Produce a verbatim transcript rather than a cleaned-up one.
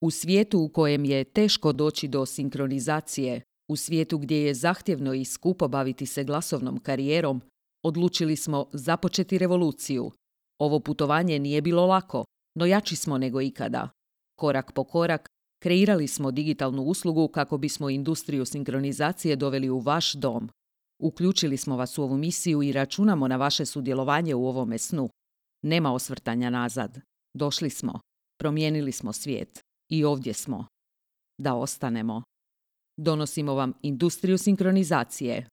U svijetu u kojem je teško doći do sinkronizacije, u svijetu gdje je zahtjevno i skupo baviti se glasovnom karijerom, odlučili smo započeti revoluciju. Ovo putovanje nije bilo lako, no jači smo nego ikada. Korak po korak, kreirali smo digitalnu uslugu kako bismo industriju sinkronizacije doveli u vaš dom. Uključili smo vas u ovu misiju i računamo na vaše sudjelovanje u ovome snu. Nema osvrtanja nazad. Došli smo, promijenili smo svijet i ovdje smo. Da ostanemo. Donosimo vam industriju sinkronizacije.